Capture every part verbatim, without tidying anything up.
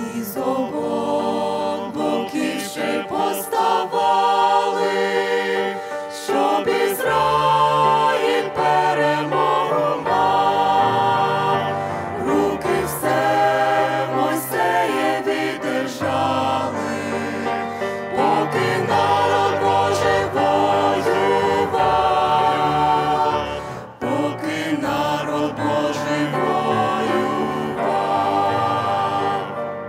і з обох боків ще й поставали, щоб Ізраїль перемогу мав. Руки все Мойсеєві держали, поки народ Божий воював, поки народ Божий воював.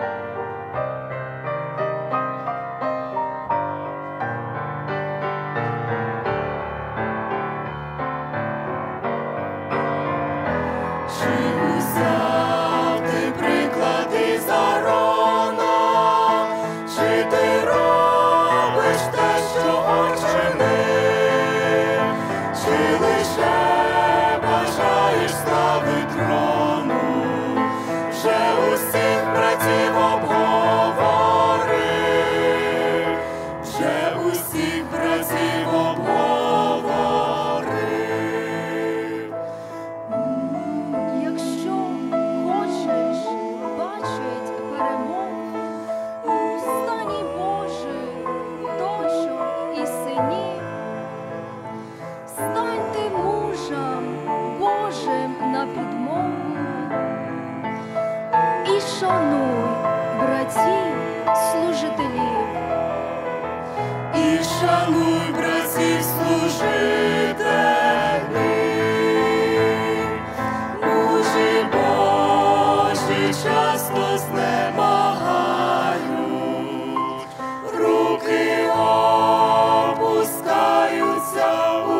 Чи узяв ти приклад із Аарона? Чи ти робиш те, що очинив? Чи лише бажаєш слави трону? Вже усіх братів обговорив, вже усіх братів обговорив. Якщо хочеш бачить перемогу у стані Божий, дочок і синів, станьте мужам Божим на підмогу і шануй братів служителів. І шануй братів служителів. Мужі Божі часто знемагають, руки опускаються у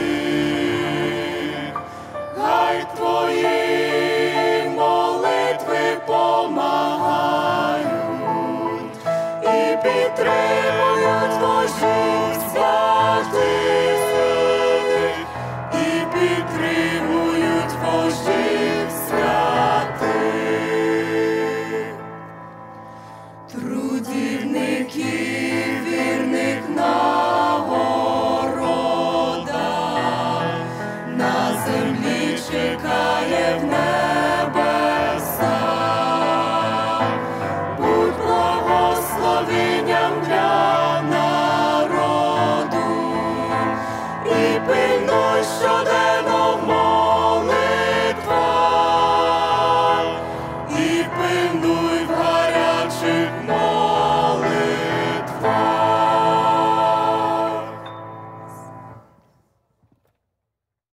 них. Хай твої молитви помагають і підтримують вождів святих, і підтримують вождів святих. Трудівники